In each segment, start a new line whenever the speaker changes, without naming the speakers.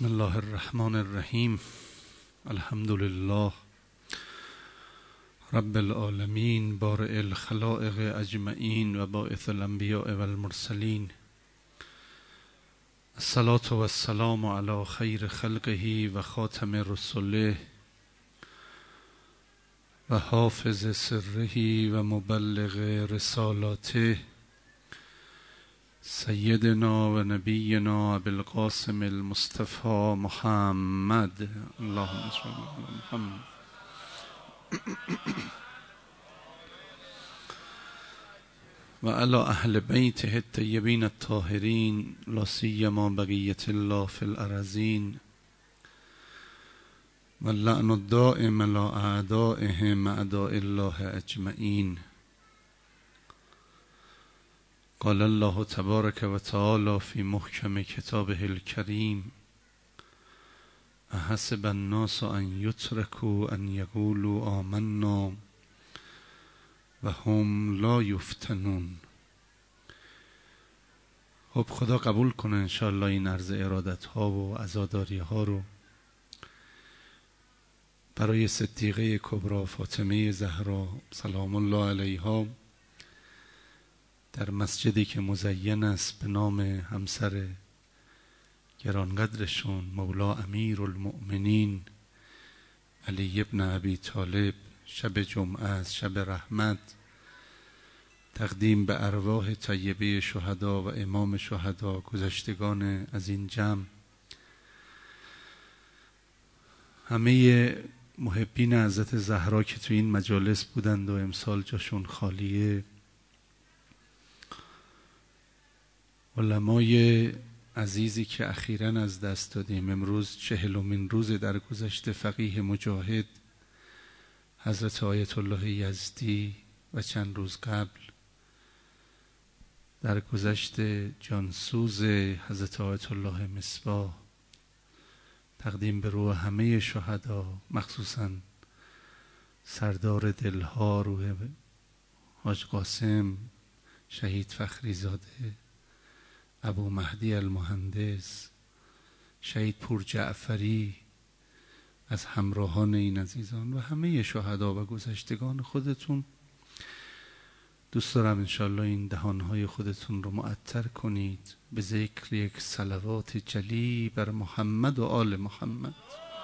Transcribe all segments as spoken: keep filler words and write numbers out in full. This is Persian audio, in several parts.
بسم الله الرحمن الرحیم. الحمد لله رب العالمین بارئ الخلائق اجمعین و باعث الانبیاء و المرسلین. الصلاة و السلام علی خیر خلقه و خاتم رسله و حافظ سره و مبلغ رسالاته سیدنا و نبینا ابوالقاسم المصطفى محمد. اللهم صل علی محمد. و علی اهل بیته الطیبین الطاهرین لا سیما بقیة الله فی الارضین و اللعن الدائم علی اعدائهم اعداء الله اجمعین. قال الله تبارک و تعالی فی محکم کتابه الکریم احسب الناس ان یترکوا ان یقولوا آمنا و هم لا یفتنون. خب خدا قبول کنه انشاءالله این عرض ارادت ها و عزاداری ها رو برای صدیقه کبری فاطمه زهرا سلام الله علیها در مسجدی که مزین است به نام همسر گرانقدرشون مولا امیر المؤمنین علی ابن ابی طالب شب جمعه از شب رحمت تقدیم به ارواح طیبه شهدا و امام شهدا گذشتگان از این جمع، همه محبین حضرت زهرا که تو این مجالس بودند و امسال جاشون خالیه، علمای عزیزی که اخیراً از دست دادیم. امروز چهلمین روز در گذشت فقیه مجاهد حضرت آیت الله یزدی و چند روز قبل در گذشت جانسوز حضرت آیت الله مصباح. تقدیم به روح همه شهدا، مخصوصاً سردار دلها روح حاج قاسم شهید فخری زاده، ابو مهدی المهندس، شهید پور جعفری از همراهان این عزیزان و همه شهدا و گذشتگان خودتون. دوست دارم انشاءالله این دهانهای خودتون رو معطر کنید به ذکر یک صلوات جلی بر محمد و آل محمد.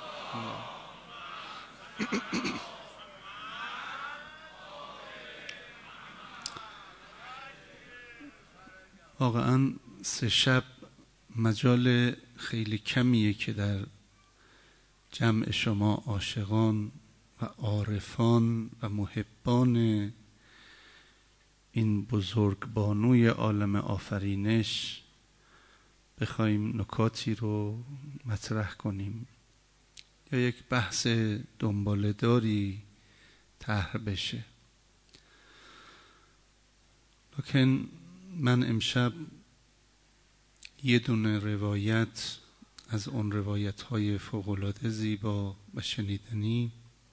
واقعا سه شب مجال خیلی کمیه که در جمع شما عاشقان و عارفان و محبان این بزرگ بانوی عالم آفرینش بخوایم نکاتی رو مطرح کنیم یا یک بحث دنباله‌داری طرح بشه. لکن من امشب یه دونه روایت از اون روایت های فوق‌العاده زیبا و شنیدنی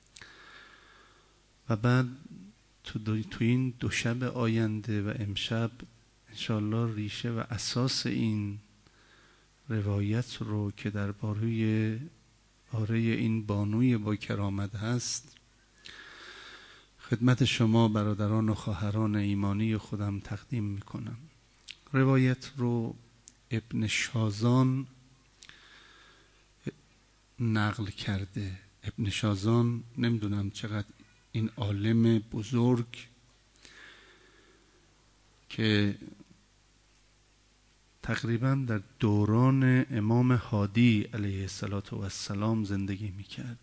و بعد تو, دو تو این دو شب آینده و امشب انشاءالله ریشه و اساس این روایت رو که در باره باره این بانوی با کرامت هست خدمت شما برادران و خواهران ایمانی خودم تقدیم میکنم. روایت رو ابن شازان نقل کرده. ابن شازان نمیدونم چقدر این عالم بزرگ که تقریبا در دوران امام هادی علیه السلام زندگی میکرد،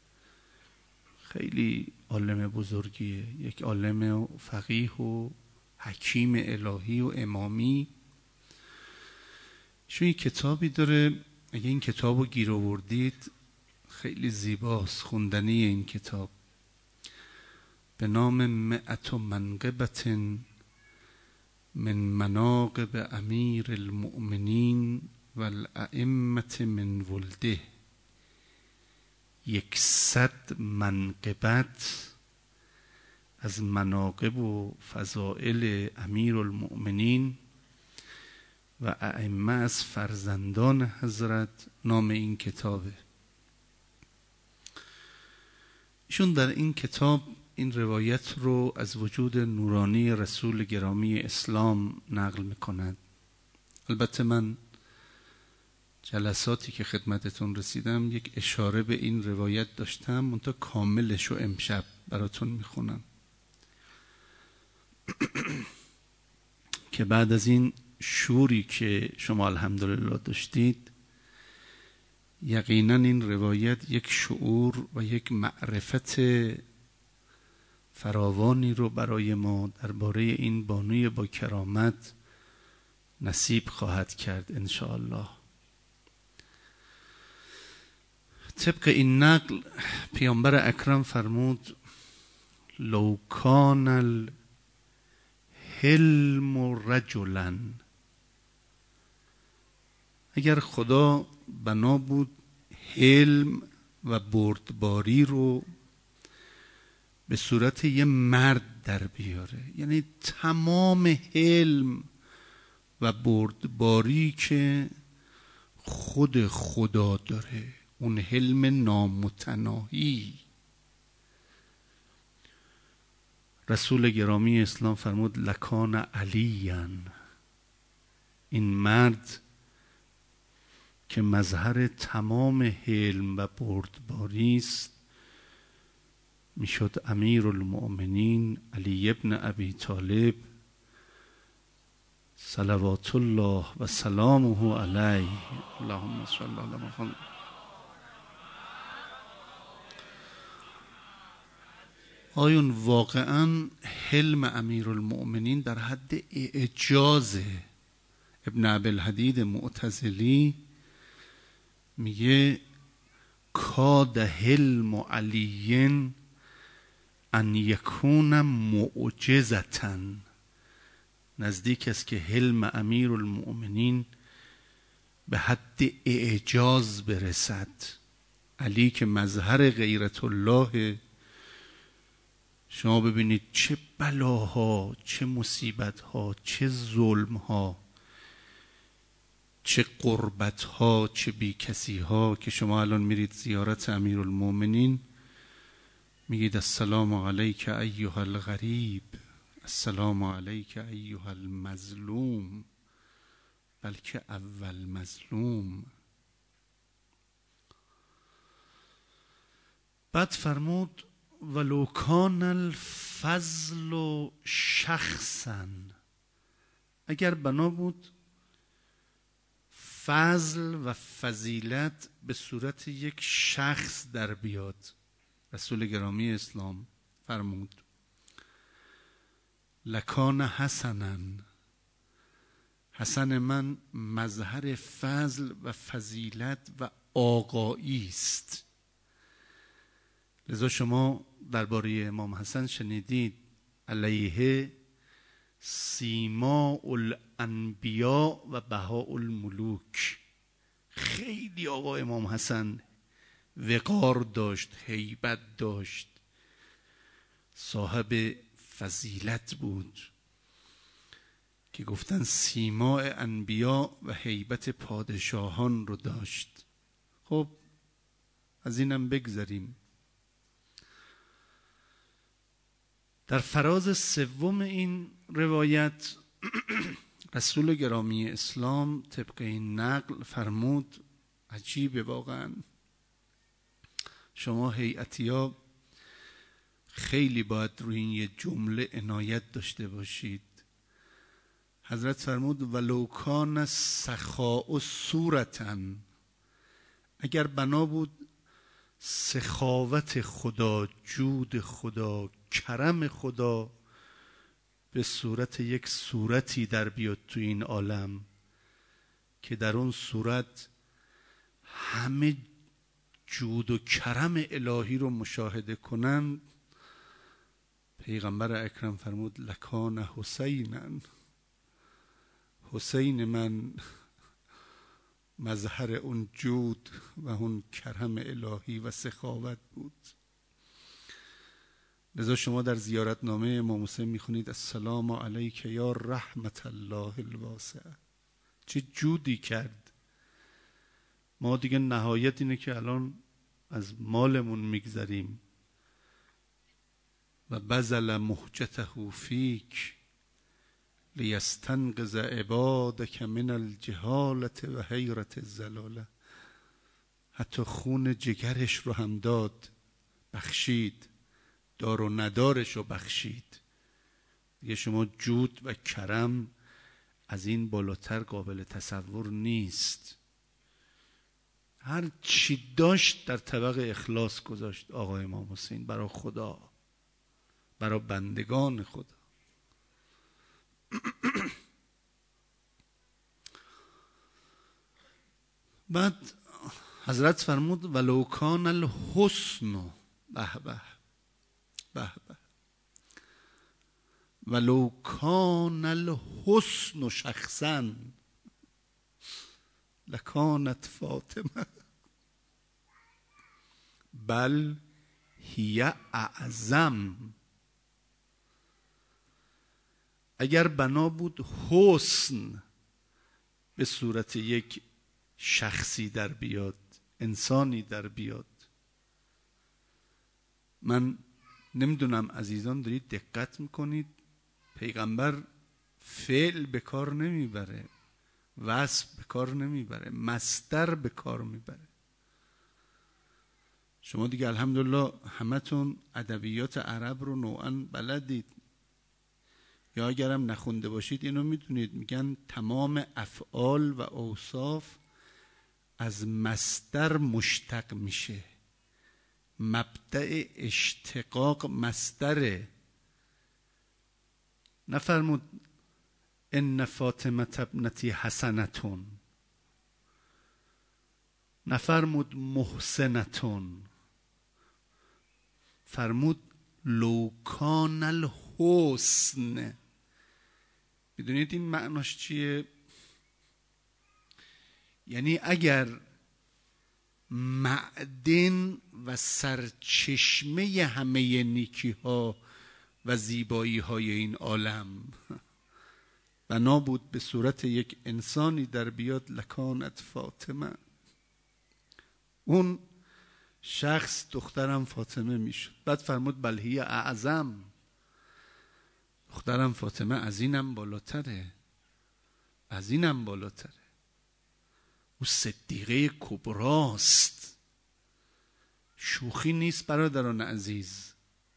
خیلی عالم بزرگیه، یک عالم فقیه و حکیم الهی و امامی. شوی کتابی داره، اگه این کتاب رو گیر آوردید خیلی زیباست، خوندنی این کتاب، به نام مئت منقبت من مناقب امیر المؤمنین و الائمة من ولده. یکصد منقبت از مناقب و فضائل امیر المؤمنین و ائمه از فرزندان حضرت نام این کتابه. ایشون در این کتاب این روایت رو از وجود نورانی رسول گرامی اسلام نقل میکند. البته من جلساتی که خدمتتون رسیدم یک اشاره به این روایت داشتم، منتها کاملش رو امشب براتون میخونم که بعد از این شوری که شما الحمدلله داشتید یقینا این روایت یک شعور و یک معرفت فراوانی رو برای ما درباره این بانوی با کرامت نصیب خواهد کرد ان شاء الله. طبق این نقل پیامبر اکرم فرمود لو کان الحلم رجلا، اگر خدا بنا بود حلم و بردباری رو به صورت یه مرد در بیاره، یعنی تمام حلم و بردباری که خود خدا داره، اون حلم نامتناهی. رسول گرامی اسلام فرمود لکان علیاً، این مرد که مظهر تمام حلم و بردباری است میشد امیر المؤمنین علی ابن ابی طالب صلوات الله و سلامه علیه. اللهم صل علی محمد. آیون واقعا حلم امیر المؤمنین در حد اعجازه. ابن ابی‌الحدید معتزلی میگه کاد حلم علی ان یکون معجزة، نزدیک است که حلم امیر المؤمنین به حد اعجاز برسد. علی که مظهر غیرت الله، شما ببینید چه بلاها، چه مصیبتها، چه ظلمها، چه قربتها، چه بیکسیها که شما الان میرید زیارت امیرالمومنین میگید السلام علیک ایها الغریب، السلام علیک ایها المظلوم، بلکه اول مظلوم. بعد فرمود ولو کان الفضل شخصا، اگر بنا بود فضل و فضیلت به صورت یک شخص در بیاد، رسول گرامی اسلام فرمود لکان حسنا، حسن من مظهر فضل و فضیلت و آقایی است. لذا شما درباره امام حسن شنیدید علیه سیماء الانبیاء و بهاء الملوک. خیلی آقا امام حسن وقار داشت، هیبت داشت، صاحب فضیلت بود که گفتن سیماء انبیاء و هیبت پادشاهان رو داشت. خب از اینم بگذریم. در فراز سوم این روایت رسول گرامی اسلام طبق این نقل فرمود عجیبه واقعا، شما هیئتیا خیلی باید روی این یه جمله عنایت داشته باشید. حضرت فرمود ولو کان سخاء صورتاً، اگر بنا بود سخاوت خدا، جود خدا، کرم خدا به صورت یک صورتی در بیاد تو این عالم که در اون صورت همه جود و کرم الهی رو مشاهده کنند، پیغمبر اکرم فرمود لکان حسینا، حسین من مظهر اون جود و اون کرم الهی و سخاوت بود. لذا شما در زیارتنامه امام حسین میخونید السلام علیک یا رحمت الله الواسعه، چه جودی کرد. ما دیگه نهایت اینه که الان از مالمون میگذریم. و بذل مهجته فیک لیستنقذ عبادک من الجهالة و حیرة الضلاله. حتی خون جگرش رو هم داد، بخشید، دار و ندارش رو بخشید. دیگه شما جود و کرم از این بالاتر قابل تصور نیست. هر چی داشت در طبق اخلاص گذاشت آقا امام حسین، برای خدا، برای بندگان خدا. بعد حضرت فرمود ولو کان الحسن، به به به به، ولو کان الحسن شخصا لکانت فاطمه بل هی اعظم. اگر بنا بود حسن به صورت یک شخصی در بیاد، انسانی در بیاد، من نمیدونم عزیزان دارید دقت میکنید، پیغمبر فعل به کار نمیبره، وصف به کار نمیبره، مصدر به کار میبره. شما دیگه الحمدلله همتون ادبیات عرب رو نوعا بلدید، یا اگرم نخونده باشید اینو میدونید، میگن تمام افعال و اوصاف از مصدر مشتق میشه. مبدأ اشتقاق مصدره. نفرمود ان فاطمه ابنتی حسنتون، نفرمود محسنتون، فرمود لو کان الحسن. میدونید این معناش چیه؟ یعنی اگر معدن و سرچشمه همه نیکی ها و زیبایی های این عالم بنا بود به صورت یک انسانی در بیاد، لکانت فاطمه، اون شخص دخترم فاطمه میشد. بعد فرمود بل هی اعظم، دخترم فاطمه از اینم بالاتره، از اینم بالاتره. او صدیقه کبراست، شوخی نیست برادران عزیز.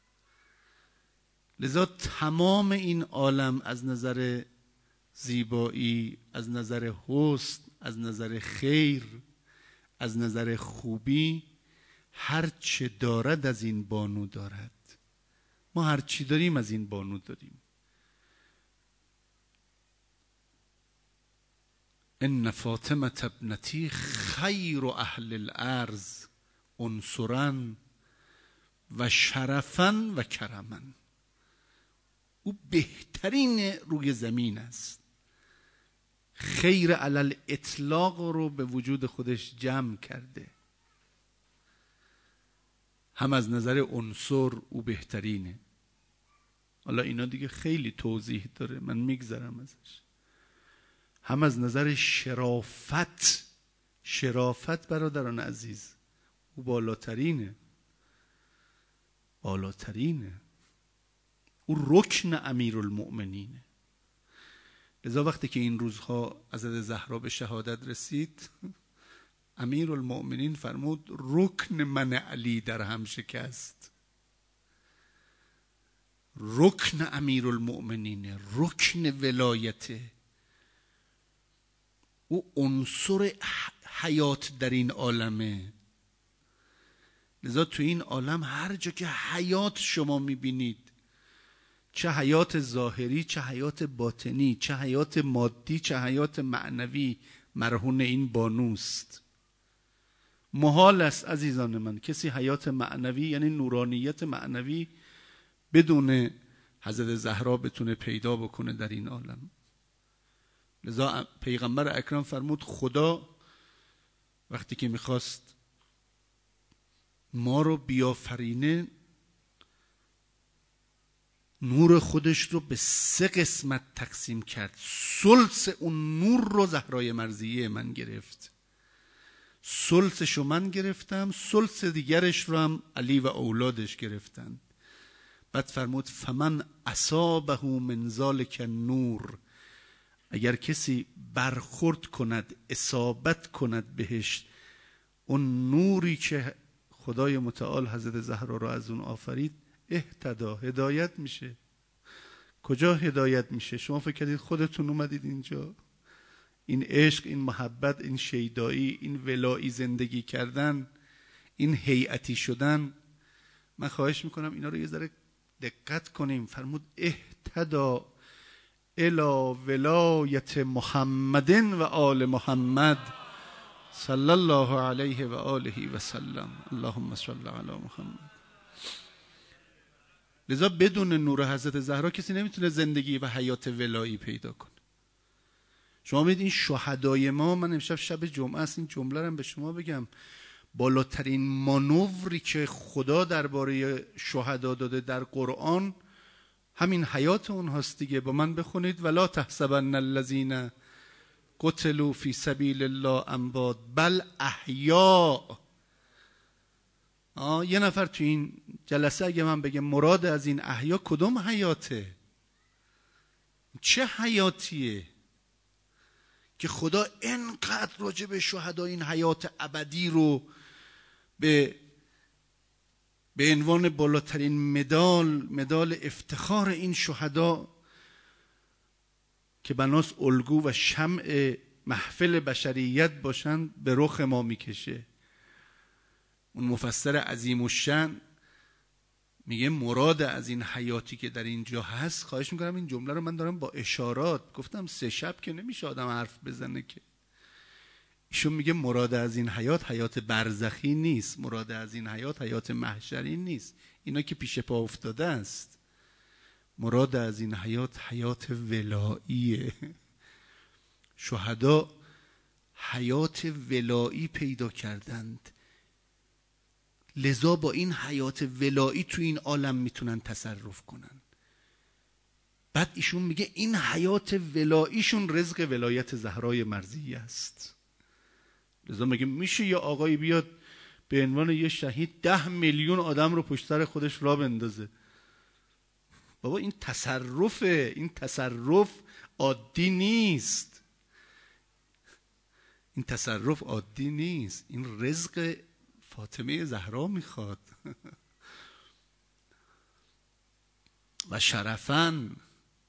لذا تمام این عالم از نظر زیبایی، از نظر حسن، از نظر خیر، از نظر خوبی، هر چه دارد از این بانو دارد. ما هر چی داریم از این بانو داریم. ان فاطمه ابنتی خیر اهل الارض عنصرا و شرفا و کرما. او بهترین روی زمین است. خیر علی الاطلاق رو به وجود خودش جمع کرده. هم از نظر عنصر او بهترینه. حالا اینا دیگه خیلی توضیح داره، من میگذرم ازش. هم از نظر شرافت، شرافت برادران عزیز او بالاترینه، بالاترینه. او رکن امیرالمؤمنینه. لذا وقتی که این روزها حضرت زهرا به شهادت رسید، امیرالمؤمنین فرمود رکن من علی در هم شکست. رکن امیرالمؤمنین، رکن ولایته. او عنصر حیات در این عالمه. لذا تو این عالم هر جا که حیات شما میبینید، چه حیات ظاهری، چه حیات باطنی، چه حیات مادی، چه حیات معنوی، مرهون این بانوست. محال است عزیزان من کسی حیات معنوی، یعنی نورانیت معنوی، بدون حضرت زهرا بتونه پیدا بکنه در این عالم. لذا پیغمبر اکرم فرمود خدا وقتی که میخواست ما رو بیافرینه، نور خودش رو به سه قسمت تقسیم کرد. ثلث اون نور رو زهرای مرضیه من گرفت، ثلثش رو من گرفتم، ثلث دیگرش رو هم علی و اولادش گرفتن. بعد فرمود فمن اصابه من ذلک النور، اگر کسی برخورد کند، اصابت کند بهش اون نوری که خدای متعال حضرت زهرا رو از اون آفرید، اهتدا، هدایت میشه. کجا هدایت میشه؟ شما فکر کردید خودتون اومدید اینجا؟ این عشق، این محبت، این شیدایی، این ولایی زندگی کردن، این هیئتی شدن، من خواهش میکنم اینا رو یه ذره دقت کنیم. فرمود اهتدا الی ولایت محمد و آل محمد صلی الله علیه و آله و سلم. اللهم صل علی محمد. لذا بدون نور حضرت زهرا کسی نمیتونه زندگی و حیات ولایی پیدا کنه. شما میدید این شهدای ما، من امشب شب جمعه است این جمله رو به شما بگم، بالاترین مانوری که خدا درباره شهدا داده در قرآن همین حیات اونهاست دیگه. با من بخونید ولا تحسبن الذین قتلوا فی سبیل الله اموات بل احیاء. آه یه نفر تو این جلسه اگه من بگم مراد از این احیا کدوم حیاته؟ چه حیاتیه که خدا اینقدر راجع به شهدا این حیات ابدی رو به به عنوان بالاترین مدال، مدال افتخار این شهدا که بناس الگو و شمع محفل بشریت باشند به رخ ما میکشه. اون مفسر عظیم الشأن میگه مراد از این حیاتی که در اینجا هست، خواهش میکنم این جمله رو من دارم با اشارات گفتم، سه شب که نمیشه آدم حرف بزنه که. ایشون میگه مراد از این حیات حیات برزخی نیست، مراد از این حیات حیات محشری نیست، اینا که پیش پا افتاده است. مراد از این حیات حیات ولاییه. شهدا حیات ولایی پیدا کردند، لذا با این حیات ولایی تو این عالم میتونن تصرف کنن. بعد ایشون میگه این حیات ولاییشون رزق ولایت زهرای مرضیه است. لذا میگه میشه یه آقایی بیاد به عنوان یه شهید ده میلیون آدم رو پشت سر خودش را بندازه؟ بابا این تصرفه، این تصرف عادی نیست، این تصرف عادی نیست، این رزق فاطمه زهرا میخواد. و شرفن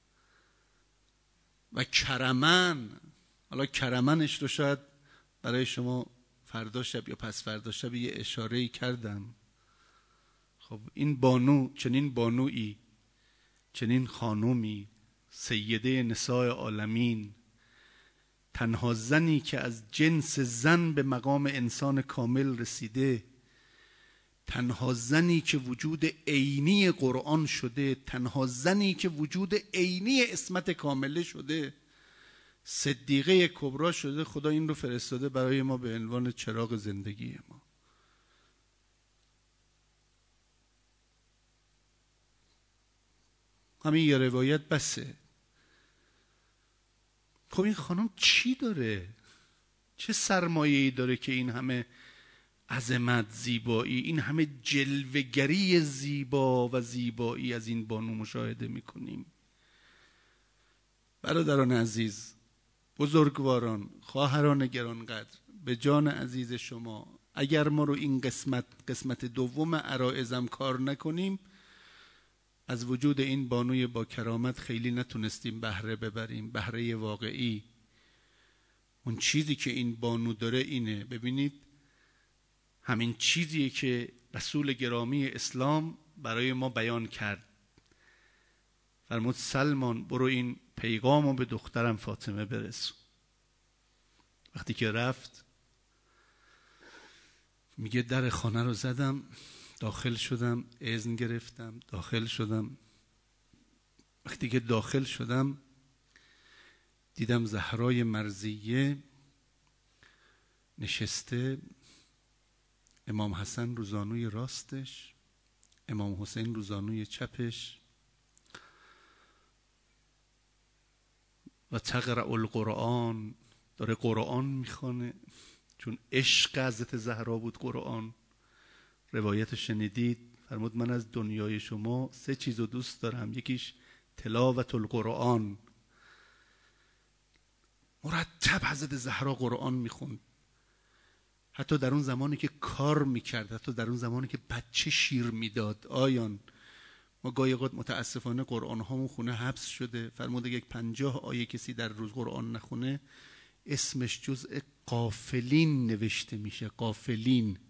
و کرمن. حالا کرمنش رو شاید برای شما فردا شب یا پس فردا شب یه اشاره‌ای کردم. خب این بانو، چنین بانویی، چنین خانومی، سیده نساء عالمین، تنها زنی که از جنس زن به مقام انسان کامل رسیده، تنها زنی که وجود عینی قرآن شده، تنها زنی که وجود عینی عصمت کامله شده، صدیقه کبرا شده. خدا این رو فرستاده برای ما به عنوان چراغ زندگی ما. همین یه روایت بسه. خب این خانم چی داره؟ چه سرمایه‌ای داره که این همه عظمت، زیبایی، این همه جلوه‌گری زیبا و زیبایی از این بانو مشاهده میکنیم؟ برادران عزیز، بزرگواران، خواهران گرانقدر، به جان عزیز شما، اگر ما رو این قسمت قسمت دوم عرایزم کار نکنیم، از وجود این بانوی با کرامت خیلی نتونستیم بهره ببریم، بهره واقعی. اون چیزی که این بانو داره اینه. ببینید همین چیزیه که رسول گرامی اسلام برای ما بیان کرد. فرمود سلمان برو این پیغامو به دخترم فاطمه برسون. وقتی که رفت میگه در خانه رو زدم، داخل شدم، اذن گرفتم، داخل شدم. وقتی که داخل شدم دیدم زهرای مرضیه نشسته، امام حسن رو زانوی راستش، امام حسین رو زانوی چپش، و تقرأ القرآن، داره قرآن میخونه، چون عشق حضرت زهرا بود قرآن. روایت شنیدید، فرمود من از دنیای شما سه چیزو دوست دارم، یکیش تلاوت القرآن. مرتب حضرت زهرا قرآن میخوند، حتی در اون زمانی که کار میکرد، حتی در اون زمانی که بچه شیر میداد. آیان ما گاهی اوقات متاسفانه قرآن هامون خونه حبس شده. فرمود یک پنجاه آیه کسی در روز قرآن نخونه اسمش جزء غافلین نوشته میشه، غافلین.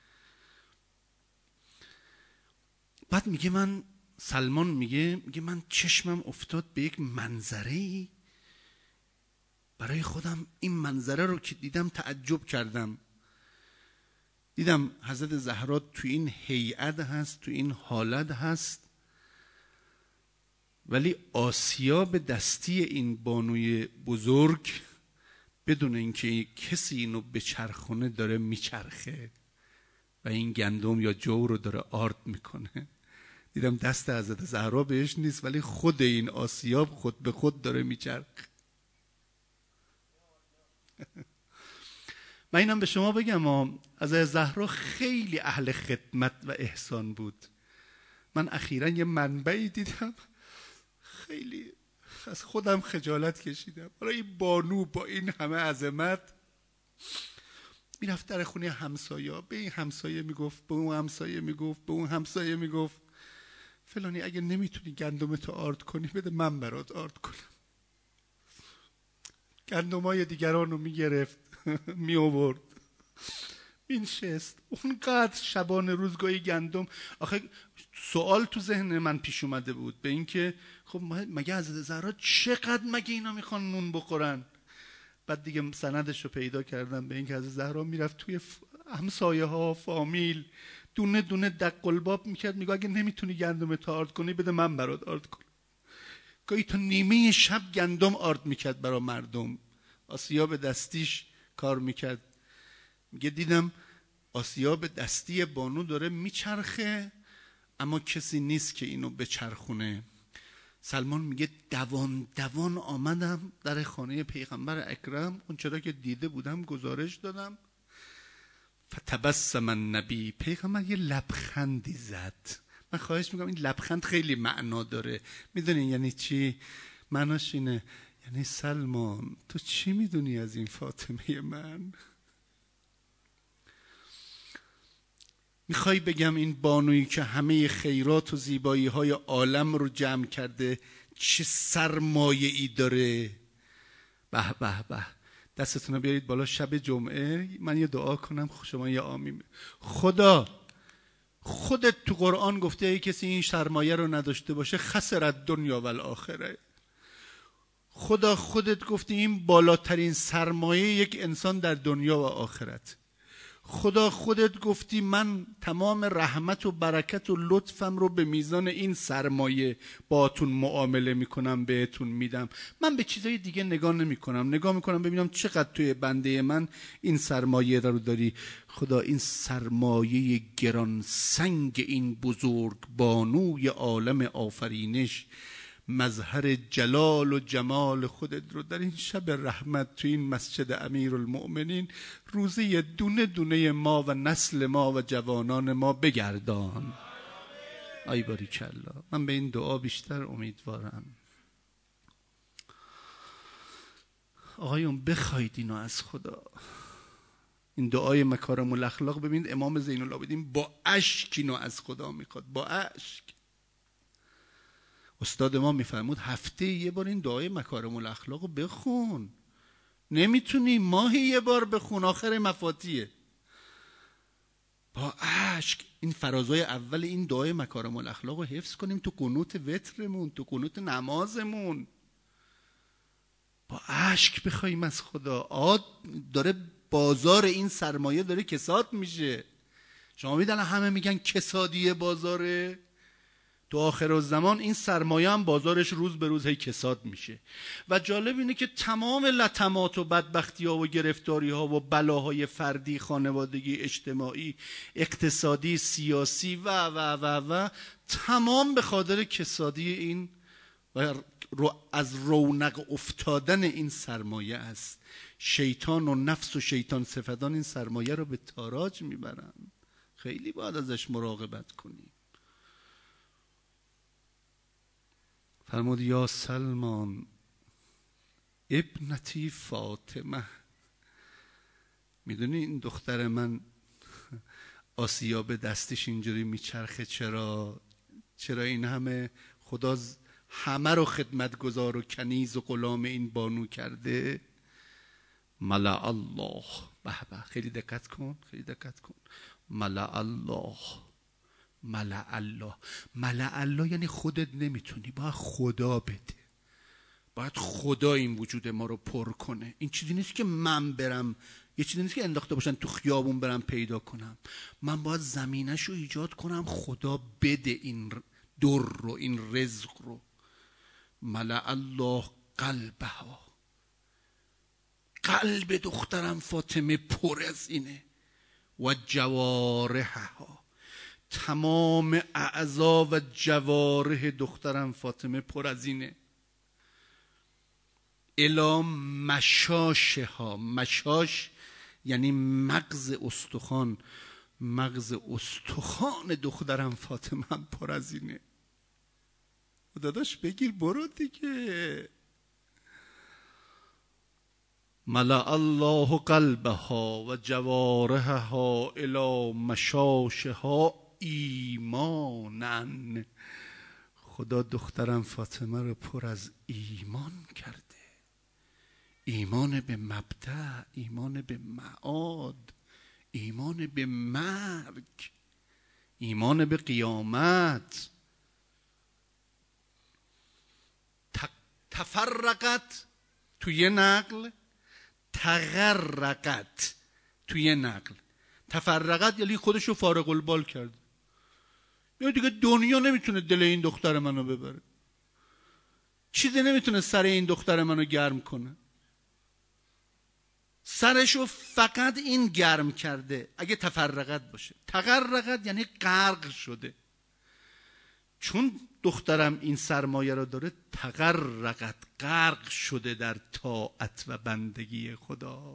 بعد میگه من، سلمان میگه میگه من چشمم افتاد به یک منظره‌ای، برای خودم این منظره رو که دیدم تعجب کردم. دیدم حضرت زهرا تو این هیئت هست، تو این حالت هست، ولی آسیا به دستی این بانوی بزرگ بدون اینکه کسی اینو بچرخونه داره میچرخه و این گندم یا جو رو داره آرد میکنه. دیدم دست حضرت زهرا بهش نیست، ولی خود این آسیا خود به خود داره میچرخه. من اینم به شما بگم، حضرت زهرا خیلی اهل خدمت و احسان بود. من اخیراً یه منبعی دیدم خیلی از خودم خجالت کشیدم. حالا این بانو با این همه عظمت میرفت در خونه همسایه، به این همسایه میگفت، به اون همسایه میگفت، به اون همسایه میگفت فلانی اگه نمیتونی گندمتو آرد کنی بده من برات آرد کنم. گندمای دیگران رو میگرفت می آورد مینشست. اونقدر شبانه روزگاهی گندم. آخه سوال تو ذهن من پیش اومده بود به این که خب مگه حضرت زهرا چقدر مگه اینا میخوان نون بخورن؟ بعد دیگه سندش رو پیدا کردم به این که حضرت زهرا میرفت توی همسایه ها، فامیل، دونه دونه دق الباب میکرد، میگه اگه نمیتونی گندم تو آرد کنی بده من برات آرد کنم. گاهی تا نیمه شب گندم آرد میکرد برای مردم. آسیا به دستیش کار میکرد. میگه دیدم آسیا به دستی بانو داره میچرخه اما کسی نیست که اینو بچرخونه. سلمان میگه دوان دوان آمدم در خانه پیغمبر اکرم، اون چرا که دیده بودم گزارش دادم. فتبسم النبی، پیغمبر یه لبخندی زد. من خواهش میکنم این لبخند خیلی معنا داره. میدونین یعنی چی؟ معناش اینه یعنی سلمان تو چی میدونی از این فاطمه من؟ میخوای بگم این بانویی که همه خیرات و زیبایی های عالم رو جمع کرده چه سرمایه ای داره؟ به به به. دستتون رو بیارید بالا. شب جمعه من یه دعا کنم، شما یه آمین. خدا خودت تو قرآن گفته ای کسی این سرمایه رو نداشته باشه خسرت دنیا و الاخره. خدا خودت گفتی این بالاترین سرمایه یک انسان در دنیا و آخرت. خدا خودت گفتی من تمام رحمت و برکت و لطفم رو به میزان این سرمایه باهاتون معامله میکنم، بهتون میدم. من به چیزای دیگه نگاه نمیکنم، نگاه میکنم ببینم چقدر توی بنده من این سرمایه رو داری. خدا این سرمایه گران سنگ این بزرگ بانوی عالم آفرینش، مظهر جلال و جمال خودت رو در این شب رحمت تو این مسجد امیرالمؤمنین روزی دونه دونه ما و نسل ما و جوانان ما بگردان. آی باریکالله. من به این دعا بیشتر امیدوارم. آقایون بخواید اینو از خدا، این دعای مکارم الاخلاق. ببینید امام زین العابدین با اشک اینو از خدا میخواد، با اشک. استاد ما میفرمود هفته یه بار این دعای مکارم الاخلاق رو بخون. نمیتونی ماهی یه بار بخون، آخر مفاتیحه. با اشک این فرازهای اول این دعای مکارم الاخلاق رو حفظ کنیم تو قنوت وترمون، تو قنوت نمازمون. با اشک بخوایم از خدا. عاد داره بازار این سرمایه داره کساد میشه. شما میدن همه میگن کسادیه بازاره، تو آخر الزمان این سرمایه هم بازارش روز به روز هی کساد میشه. و جالب اینه که تمام لطمات و بدبختی ها و گرفتاری ها و بلاهای فردی، خانوادگی، اجتماعی، اقتصادی، سیاسی و و و و تمام به خاطر کسادی این و رو از رونق افتادن این سرمایه است. شیطان و نفس و شیطان صفتان این سرمایه رو به تاراج میبرن. خیلی باید ازش مراقبت کنیم. فرمود یا سلمان ابنتی فاطمه، میدونی این دختر من آسیا به دستش اینجوری میچرخه، چرا؟ چرا این همه خدا همه رو خدمتگزار و کنیز و غلام این بانو کرده؟ ملأ الله، به به، خیلی دقت کن، خیلی دقت کن. ملأ الله، ملأ الله، ملأ الله یعنی خودت نمیتونی، باید خدا بده، باید خدا این وجود ما رو پر کنه. این چیزی نیست که من برم، یه چیزی نیست که انداخته باشن تو خیابون برم پیدا کنم. من باید زمینش رو ایجاد کنم، خدا بده این در رو، این رزق رو. ملأ الله قلبها، قلب دخترم فاطمه پر از اینه. و جوارحها، تمام اعضا و جوارح دخترم فاطمه پر از اینه. الی مشاشها، مشاش یعنی مغز استخوان، مغز استخوان دخترم فاطمه هم پر از اینه. داداش بگیر برو دیگه. ملأ الله قلبها و جوارحها الی مشاشها ایمانا. خدا دخترم فاطمه رو پر از ایمان کرده. ایمان به مبدأ، ایمان به معاد، ایمان به مرگ، ایمان به قیامت. تفرقت توی نقل، تغرقت توی نقل. تفرقت یعنی خودشو فارغ البال کرد، یعنی دیگه دنیا نمیتونه دل این دختر منو ببره، چیزی نمیتونه سر این دختر منو گرم کنه. سرشو فقط این گرم کرده اگه تفرقت باشه. تغرقت یعنی غرق شده. چون دخترم این سرمایه رو داره، تغرقت، غرق شده در طاعت و بندگی خدا.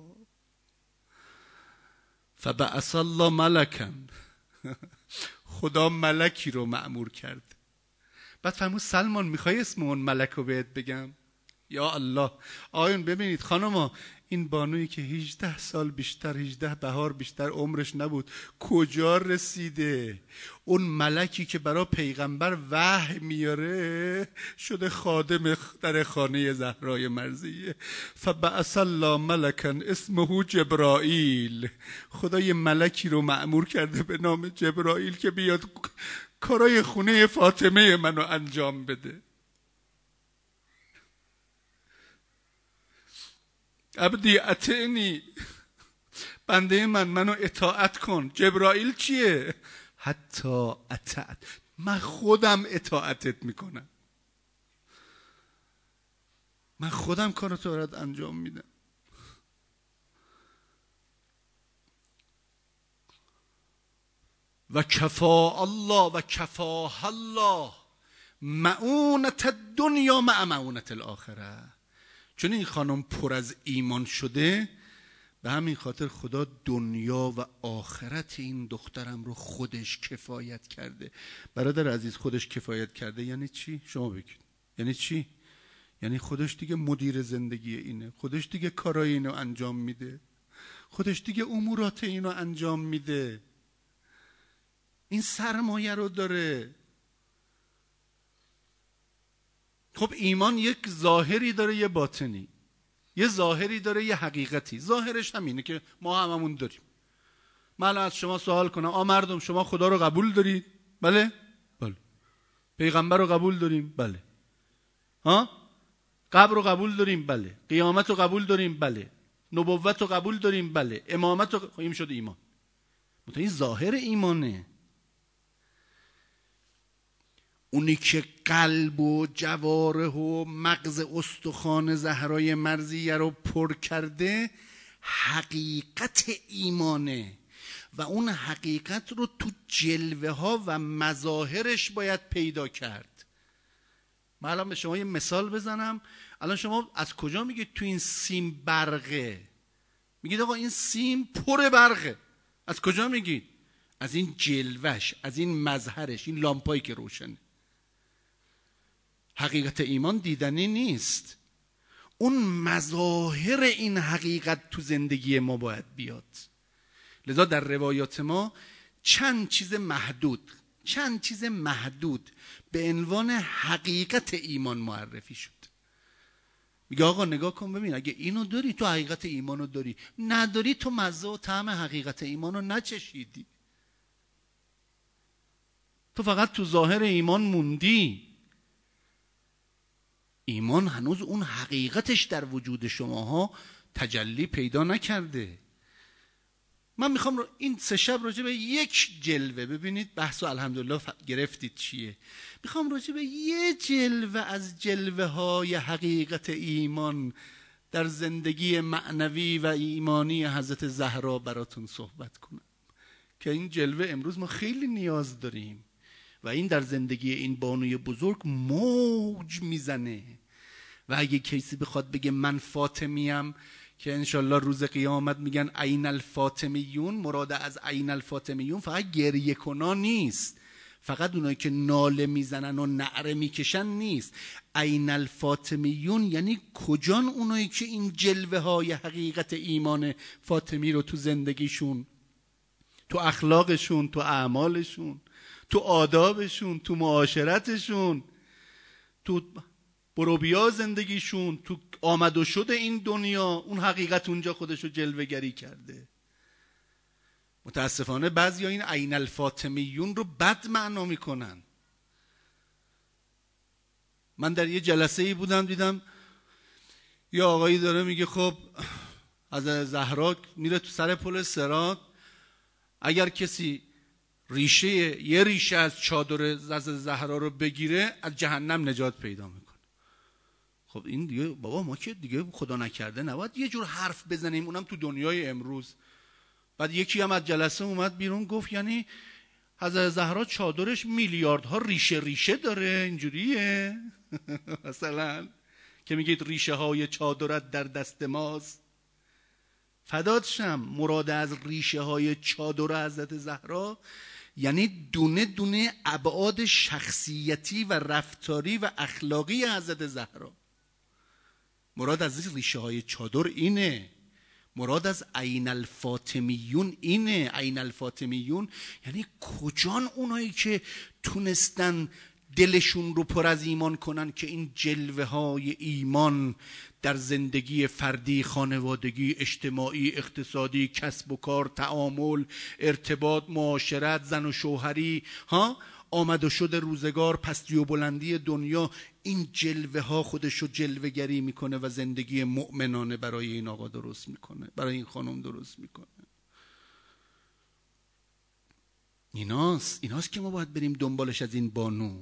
فبعث الله ملکا، خدا ملکی رو مأمور کرد. بعد فرمود سلمان میخوای اسم اون ملک رو بهت بگم؟ یا الله. آیون ببینید خانوما، این بانویی که هجده سال بیشتر، هجده بهار بیشتر عمرش نبود، کجا رسیده؟ اون ملکی که برای پیغمبر وحی میاره شده خادم در خانه زهرای مرضیه. فبعث الله ملکا اسمه جبرائیل، خدا یه ملکی رو مأمور کرده به نام جبرائیل که بیاد کارای خونه فاطمه منو انجام بده. عبدی اطعنی، بنده من منو اطاعت کن. جبرائیل چیه؟ حتی اطاعت، من خودم اطاعتت میکنم، من خودم کارتو برات انجام میدم. و کفا الله و کفاها الله معونت الدنیا مع معونت الاخره. چون این خانم پر از ایمان شده، به همین خاطر خدا دنیا و آخرت این دخترم رو خودش کفایت کرده. برادر عزیز، خودش کفایت کرده یعنی چی؟ شما بگید یعنی چی؟ یعنی خودش دیگه مدیر زندگی اینه، خودش دیگه کارای اینو انجام میده، خودش دیگه امورات اینو انجام میده. این سرمایه رو داره. خب ایمان یک ظاهری داره، یه باطنی. یه ظاهری داره، یه حقیقتی. ظاهرش همینه که ما هممون داریم. من از شما سوال کنم، آ مردم شما خدا رو قبول دارید؟ بله؟ بله. پیغمبر رو قبول داریم؟ بله. ها؟ قبر رو قبول داریم؟ بله. قیامت رو قبول داریم؟ بله. نبوت رو قبول داریم؟ بله. امامت رو این شده ایمان. مثلا این ظاهر ایمانه. اونی که قلب و جوارح و مغز استخوان زهرای مرضیه رو پر کرده حقیقت ایمانه و اون حقیقت رو تو جلوه ها و مظاهرش باید پیدا کرد. من الان به شما یه مثال بزنم. الان شما از کجا میگید تو این سیم برقه؟ میگید آقا این سیم پر برقه. از کجا میگید؟ از این جلوش، از این مظهرش، این لامپایی که روشنه. حقیقت ایمان دیدنی نیست، اون مظاهر این حقیقت تو زندگی ما باید بیاد. لذا در روایات ما چند چیز محدود چند چیز محدود به عنوان حقیقت ایمان معرفی شد. میگه آقا نگاه کن ببین، اگه اینو داری تو حقیقت ایمانو داری، نداری تو مزه و طعم حقیقت ایمانو نچشیدی، تو فقط تو ظاهر ایمان موندی. ایمان هنوز اون حقیقتش در وجود شماها تجلی پیدا نکرده. من میخوام رو این سه شب راجع به یک جلوه، ببینید بحثو الحمدلله گرفتید چیه، میخوام راجع به یه جلوه از جلوه های حقیقت ایمان در زندگی معنوی و ایمانی حضرت زهرا براتون صحبت کنم که این جلوه امروز ما خیلی نیاز داریم و این در زندگی این بانوی بزرگ موج میزنه. و اگه کسی بخواد بگه من فاطمیم، که انشالله روز قیامت میگن عین الفاطمیون، مراد از عین الفاطمیون فقط گریه کنان نیست، فقط اونایی که ناله میزنن و نعره میکشن نیست. عین الفاطمیون یعنی کجان؟ اونایی که این جلوه های حقیقت ایمان فاطمی رو تو زندگیشون، تو اخلاقشون، تو اعمالشون، تو آدابشون، تو معاشرتشون، تو بروبیا زندگیشون، تو آمد و شد این دنیا، اون حقیقت اونجا خودشو جلوه گری کرده. متاسفانه بعضی این عین الفاطمیون رو بد معنا میکنن. من در یه جلسه ای بودم، دیدم یه آقایی داره میگه خب از زهرا میره تو سر پل صراط، اگر کسی ریشه یه ریشه از چادر از زهرا رو بگیره از جهنم نجات پیدا میکنه. خب این دیگه بابا ما که دیگه خدا نکرده نباید یه جور حرف بزنیم، اونم تو دنیای امروز. بعد یکی هم از جلسه اومد بیرون گفت یعنی حضرت زهرا چادرش میلیاردها ریشه ریشه داره، اینجوریه؟ مثلا که میگید ریشه های چادرت در دست ماست. فدات شم، مراد از ریشه های چادر حضرت زهرا یعنی دونه دونه ابعاد شخصیتی و رفتاری و اخلاقی حضرت زهرا. مراد از ریشه های چادر اینه، مراد از عین الفاطمیون اینه. عین الفاطمیون یعنی کجان اونایی که تونستن دلشون رو پر از ایمان کنن که این جلوه های ایمان در زندگی فردی، خانوادگی، اجتماعی، اقتصادی، کسب و کار، تعامل، ارتباط، معاشرت، زن و شوهری، ها آمد و شد روزگار، پستی و بلندی دنیا، این جلوه ها خودشو جلوه گری میکنه و زندگی مؤمنانه برای این آقا درست میکنه، برای این خانم درست میکنه. ایناست ایناست که ما باید بریم دنبالش از این بانو.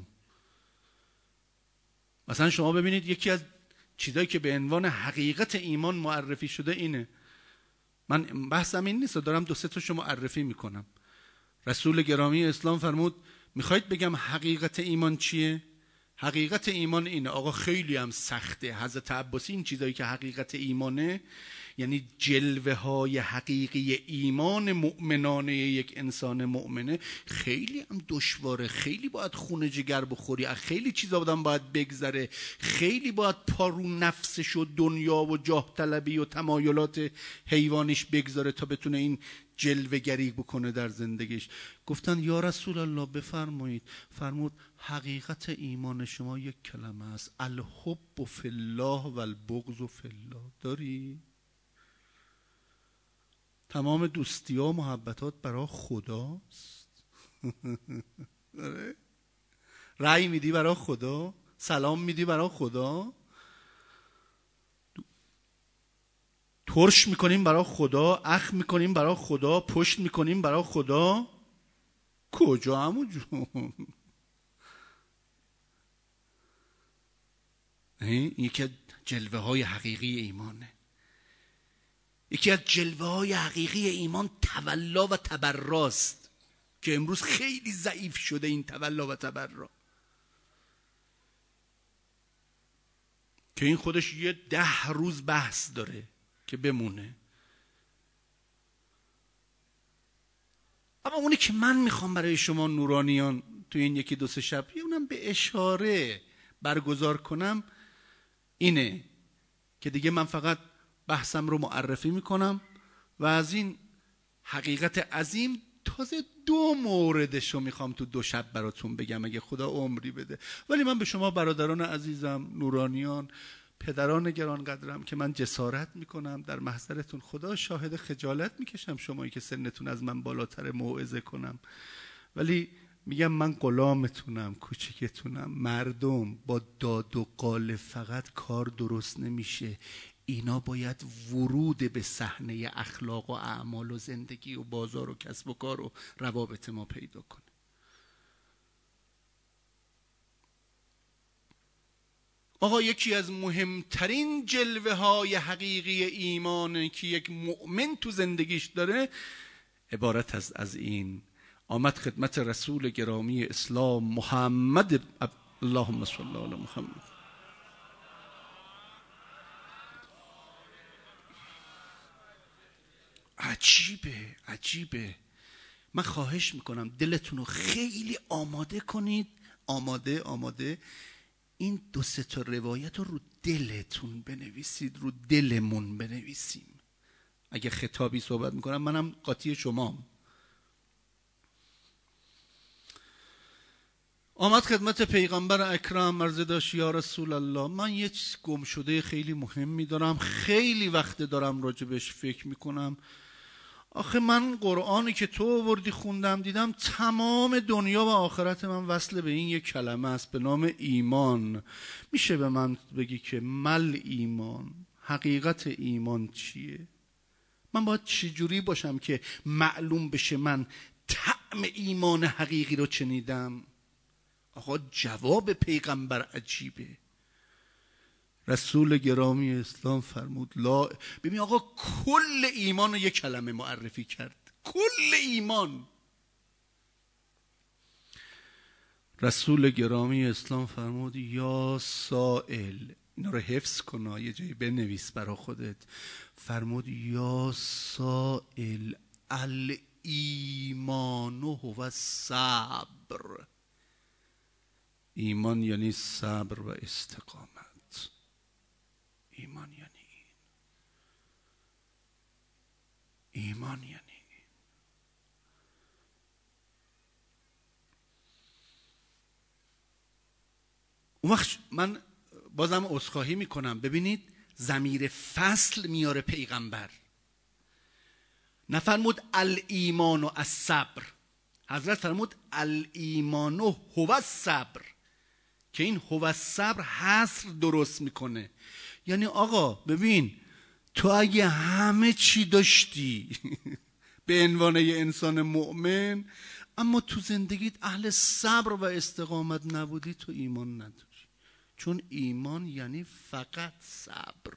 مثلا شما ببینید یکی از چیزایی که به عنوان حقیقت ایمان معرفی شده اینه. من بحثم این نیست، دارم دو سه تاشو معرفی میکنم. رسول گرامی اسلام فرمود میخواید بگم حقیقت ایمان چیه؟ حقیقت ایمان اینه. آقا خیلی هم سخته. حضرت عباسی این چیزایی که حقیقت ایمانه یعنی جلوه های حقیقی ایمان مؤمنانه یک انسان مؤمنه خیلی هم دشواره، خیلی باید خون جگر بخوری، خیلی چیزا آدم باید بگذره، خیلی باید پارو نفسش و دنیا و جاه طلبی و تمایلات حیوانیش بگذاره تا بتونه این جلوه گری بکنه در زندگیش. گفتن یا رسول الله بفرمایید. فرمود حقیقت ایمان شما یک کلمه است، الحب فی الله و البغض فی الله. داری؟ تمام دوستی ها و محبتات برای خداست. رأی میدی برای خدا، سلام میدی برای خدا، ترش میکنیم برای خدا، اخ میکنیم برای خدا، پشت میکنیم برای خدا. کجا عمو جون؟ این یکی از جلوه های حقیقی ایمانه. یکی از جلوه های حقیقی ایمان تولا و تبراست که امروز خیلی ضعیف شده این تولا و تبرا. که این خودش یه ده روز بحث داره که بمونه. اما اونی که من میخوام برای شما نورانیان تو این یکی دو سه شب اونم به اشاره برگزار کنم اینه که دیگه من فقط بحثم رو معرفی میکنم و از این حقیقت عظیم تازه دو موردش رو میخوام تو دو شب براتون بگم اگه خدا عمری بده. ولی من به شما برادران عزیزم، نورانیان، پدران گرانقدرم که من جسارت میکنم در محضرتون، خدا شاهد خجالت میکشم شمایی که سنتون از من بالاتر موعظه کنم، ولی میگم من غلامتونم، کوچکتونم. مردم با داد و قاله فقط کار درست نمیشه، اینا باید ورود به صحنه اخلاق و اعمال و زندگی و بازار و کسب و کار و روابط ما پیدا کنه. آقا یکی از مهمترین جلوه های حقیقی ایمان که یک مؤمن تو زندگیش داره عبارت از از این آمد خدمت رسول گرامی اسلام محمد، اللهم صل علی محمد. عجیبه عجیبه. من خواهش میکنم دلتون رو خیلی آماده کنید، آماده آماده این دو سه تا روایت رو رو دلتون بنویسید، رو دلمون بنویسیم. اگه خطابی صحبت میکنم منم قاطی شمام. آمد خدمت پیغمبر اکرم عرض داشت یا رسول الله من یه گم شده خیلی مهمی دارم، خیلی وقت دارم راجبش فکر میکنم. آخه من قرآنی که تو آوردی خوندم دیدم تمام دنیا و آخرت من وصل به این یک کلمه است به نام ایمان. میشه به من بگی که مل ایمان، حقیقت ایمان چیه؟ من باید چجوری باشم که معلوم بشه من طعم ایمان حقیقی رو چنیدم؟ آقا جواب پیغمبر عجیبه. رسول گرامی اسلام فرمود لا. ببین آقا کل ایمان رو یک کلمه معرفی کرد، کل ایمان. رسول گرامی اسلام فرمود یا سائل، اینا رو حفظ کن یه جایی بنویس برا خودت. فرمود یا سائل الایمان هو الصبر. ایمان یعنی صبر و استقامت. ایمان یعنی این. ایمان یعنی این. اون وقت من بازم عذرخواهی میکنم. ببینید ضمیر فصل میاره پیغمبر، نفرمود الایمان و الصبر. حضرت فرمود الایمان هو الصبر، که این هو الصبر حصر درست میکنه. یعنی آقا ببین تو اگه همه چی داشتی به عنوان یه انسان مؤمن، اما تو زندگیت اهل صبر و استقامت نبودی، تو ایمان نداری. چون ایمان یعنی فقط صبر.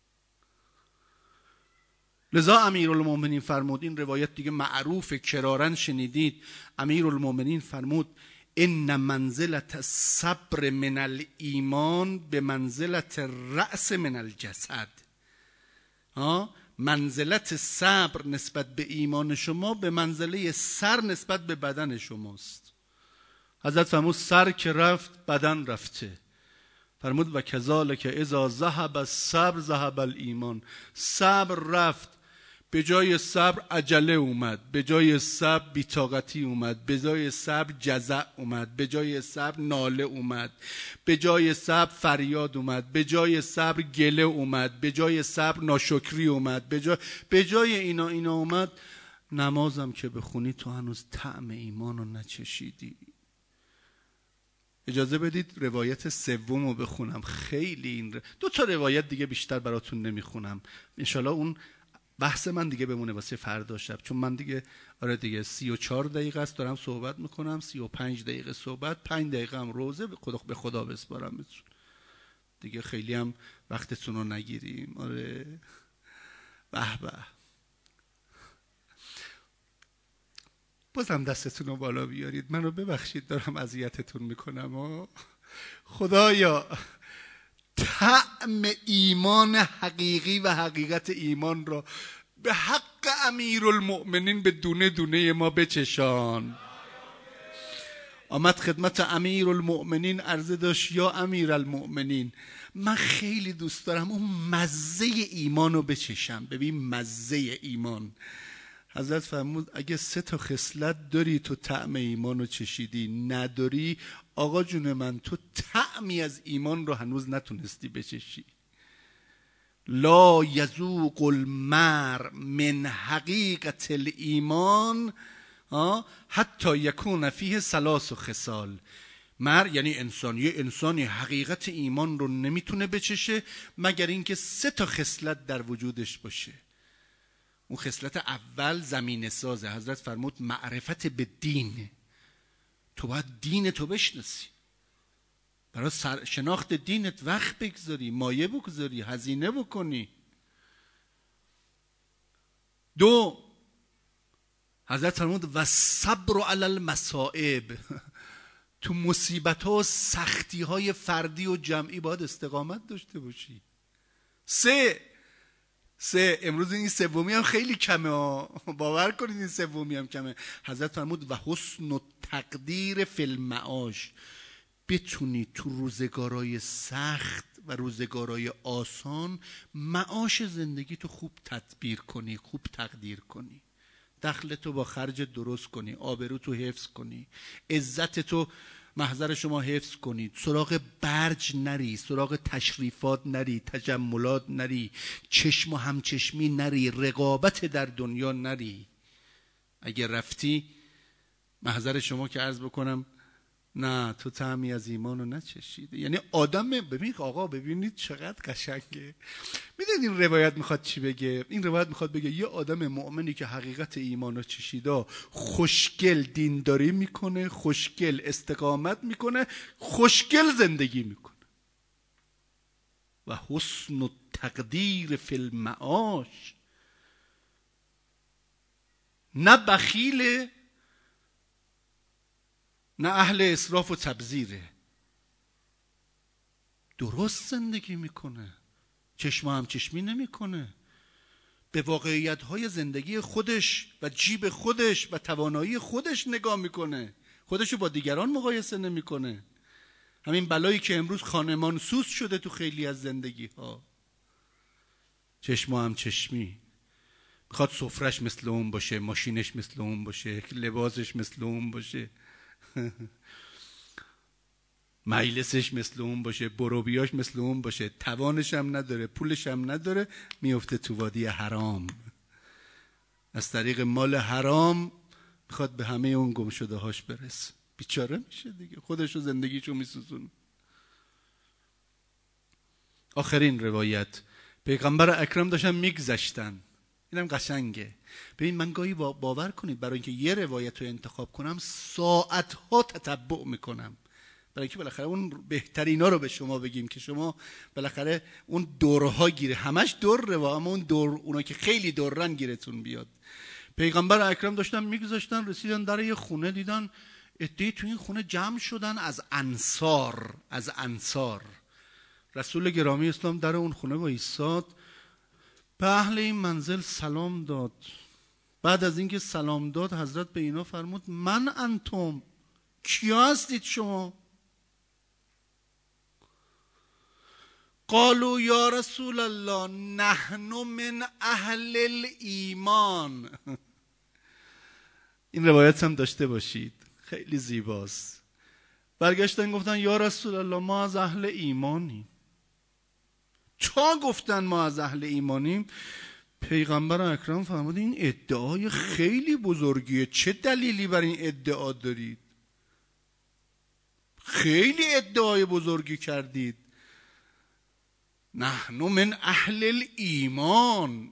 لذا امیرالمومنین فرمود، این روایت دیگه معروفه کرارن شنیدید، امیرالمومنین فرمود ان منزلت الصبر من الایمان به منزلت رأس من الجسد. ها، منزلت صبر نسبت به ایمان شما به منزله سر نسبت به بدن شماست. حضرت فرمود سر که رفت بدن رفته. فرمود و کذالک اذا ذهب الصبر ذهب الایمان. صبر رفت، به جای صبر عجله اومد، به جای صبر بی‌طاقتی اومد، به جای صبر جزع اومد، به جای صبر ناله اومد، به جای صبر فریاد اومد، به جای صبر گله اومد، به جای صبر ناشکری اومد، به جای به جای اینا اینا اومد. نمازم که بخونی تو هنوز طعم ایمان رو نچشیدی. اجازه بدید روایت سوم رو بخونم. خیلی این ر... دو تا روایت دیگه بیشتر براتون نمیخونم، انشالله اون بحث من دیگه بمونه واسه فردا شب، چون من دیگه آره دیگه سی و چهار دقیقه است دارم صحبت میکنم، سی و پنج دقیقه صحبت، پنج دقیقه هم روزه. به خدا به خدا بسپارم دیگه، خیلی هم وقتتون رو نگیریم. آره به به. بازم دستتون رو بالا بیارید، منو ببخشید دارم اذیتتون میکنم. خدایا طعم ایمان حقیقی و حقیقت ایمان را به حق امیرالمؤمنین به دونه دونه ما بچشان. آمد خدمت امیرالمؤمنین عرضه داشت یا امیرالمؤمنین من خیلی دوست دارم اون مزه ایمان رو بچشم. ببین مزه ایمان، حضرت فرمود اگه سه تا خصلت داری تو طعم ایمان رو چشیدی، نداری آقا جون من تو طعمی از ایمان رو هنوز نتونستی بچشی. لا یذوق المرء من حقیقت الایمان حتی یکون فیه ثلاث خصال. مر یعنی انسان، یه انسانی حقیقت ایمان رو نمیتونه بچشه مگر اینکه سه تا خصلت در وجودش باشه. اون خصلت اول زمینه سازه. حضرت فرمود معرفت به دین. تو باید دین تو بشناسی، برای شناخت دینت وقت بگذاری، مایه بگذاری، هزینه بکنی. دو، حضرت فرمود و صبر علی المصائب. تو مصیبت ها و سختی های فردی و جمعی باید استقامت داشته باشی. سه سه امروز این سومی هم خیلی کمه ها. باور کنید این سومی هم کمه. حضرت فرمود و حسن و تقدیر فی المعاش. بتونی تو روزگارای سخت و روزگارای آسان معاش زندگی تو خوب تدبیر کنی، خوب تقدیر کنی، دخل تو با خرج درست کنی، آبرو تو حفظ کنی، عزت تو محضر شما حفظ کنید، سراغ برج نری، سراغ تشریفات نری، تجملات نری، چشم و همچشمی نری، رقابت در دنیا نری. اگه رفتی محضر شما که عرض بکنم نه تو طعمی از ایمان رو نچشید. یعنی آدم ببین آقا ببینید چقدر قشنگه. میدونید این روایت میخواد چی بگه؟ این روایت میخواد بگه یه آدم مؤمنی که حقیقت ایمان رو چشیده خوشگل دینداری میکنه، خوشگل استقامت میکنه، خوشگل زندگی میکنه. و حسن و تقدیر فی المعاش. نه بخیله نه اهل اسراف و تبذیره، درست زندگی میکنه، چشم هم چشمی نمیکنه، به واقعیت های زندگی خودش و جیب خودش و توانایی خودش نگاه میکنه، خودشو با دیگران مقایسه نمیکنه. همین بلایی که امروز خانمان سوز شده تو خیلی از زندگی ها، چشم هم چشمی، میخواد سفرش مثل اون باشه، ماشینش مثل اون باشه، لباسش مثل اون باشه، مجلسش مثل اون باشه، بروبیاش مثل اون باشه، توانش هم نداره، پولش هم نداره، میفته تو وادی حرام، از طریق مال حرام میخواد به همه اون گم شده هاش برسه. بیچاره میشه دیگه، خودشو زندگیشو میسوزونه. آخرین روایت، پیغمبر اکرم داشتن میگذشتن، اینم قشنگه. ببین من گاهی باور کنید برای اینکه یه روایت رو انتخاب کنم ساعتها تتبع میکنم، برای اینکه بالاخره اون بهترینا رو به شما بگیم که شما بالاخره اون دورها گیره، همش دور روا، اما اون دور اونا که خیلی دورن گیرتون بیاد. پیغمبر اکرم داشتن میگذاشتن، رسیدن در یه خونه، دیدن عده‌ای تو این خونه جمع شدن از انصار، از انصار. رسول گرامی اسلام در اون خونه وایساد، به اهل این منزل سلام داد. بعد از اینکه سلام داد حضرت به اینا فرمود من انتم، کیا هستید شما؟ قالوا یا رسول الله نحن من اهل الایمان. این روایت هم داشته باشید، خیلی زیباست. برگشتن گفتن یا رسول الله ما از اهل ایمانیم. تا گفتن ما از اهل ایمانیم، پیغمبر اکرم فرمود این ادعای خیلی بزرگیه، چه دلیلی بر این ادعا دارید؟ خیلی ادعای بزرگی کردید. نحن من اهل الایمان.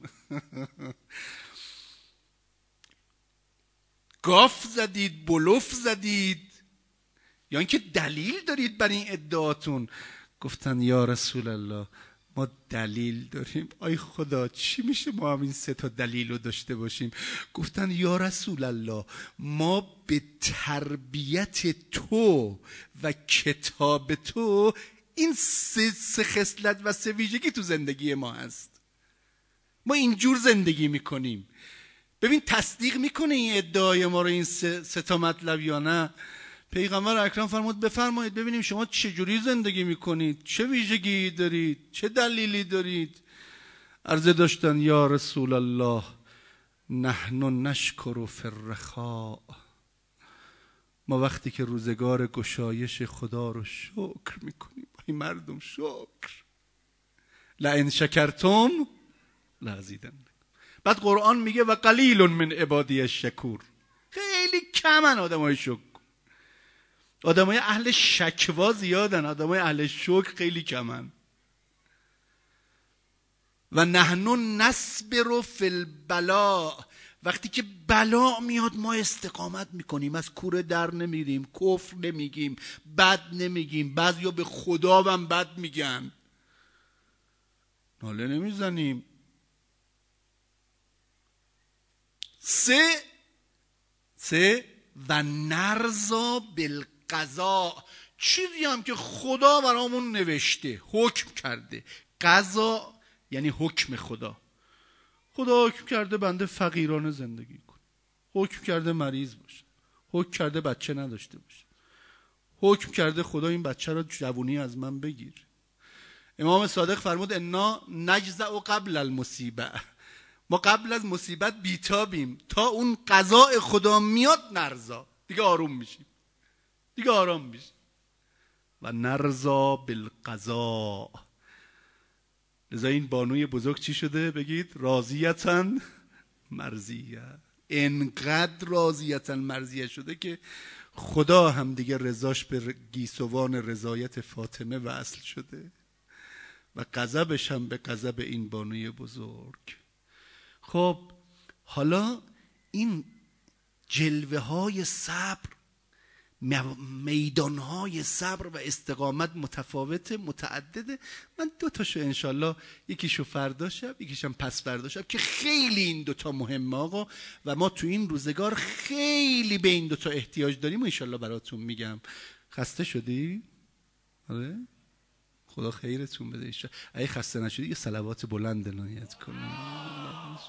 گاف زدید، بلوف زدید، یا اینکه دلیل دارید بر این ادعاتون؟ گفتن یا رسول الله ما دلیل داریم. آی خدا چی میشه ما هم این سه تا دلیل رو داشته باشیم؟ گفتن یا رسول الله ما به تربیت تو و کتاب تو این سه, سه خصلت و سه ویژگی تو زندگی ما هست. ما اینجور زندگی میکنیم. ببین تصدیق میکنه این ادعای ما رو این سه, سه تا مطلب یا نه؟ پیغمبر اکرم فرمود بفرمایید ببینیم شما چجوری زندگی میکنید، چه ویژگی دارید، چه دلیلی دارید. عرضه داشتن یا رسول الله نحن نشکر فی الرخاء، ما وقتی که روزگار گشایش خدا رو شکر میکنیم. این مردم شکر، لئن شکرتم لازیدنکم. بعد قرآن میگه و قلیل من عبادی الشکور، خیلی کمن آدمای شکر. آدمای اهل شکوا زیادن، آدمای اهل شکر خیلی کمن. و نحن نصبر فی البلاء، وقتی که بلا میاد ما استقامت میکنیم، از کوره در نمیریم، کفر نمیگیم، بد نمیگیم. بعضیا به خدا هم بد میگن، ناله نمیزنیم. سه سه و نرضا بالقضاء، چیزی هم که خدا برامون نوشته، حکم کرده. قضا یعنی حکم خدا. خدا حکم کرده بنده فقیرانه زندگی کن، حکم کرده مریض باشه، حکم کرده بچه نداشته باشه، حکم کرده خدا این بچه رو جوونی از من بگیر. امام صادق فرمود انا نجزع قبل المصیبه، ما قبل از مصیبت بیتابیم، تا اون قضاء خدا میاد نرضا، دیگه آروم میشیم، دیگه آرام میشیم. و نرضا بالقضاء. لذا این بانوی بزرگ چی شده؟ بگید راضیتن مرضیه. انقدر راضیتن مرضیه شده که خدا هم دیگه رضاش به گیسوان رضایت فاطمه وصل شده و غضبش هم به غضب این بانوی بزرگ. خب حالا این جلوه های صبر، میدان های صبر و استقامت متفاوته، متعدده. من دو تاشو انشالله، یکیشو فردا شب یکیشم پس فردا شب، که خیلی این دوتا مهمه آقا و ما تو این روزگار خیلی به این دوتا احتیاج داریم و انشالله براتون میگم. خسته شدی؟ آره؟ خدا خیرتون بده انشالله. اگه خسته نشدی یه صلوات بلند عنایت کنید.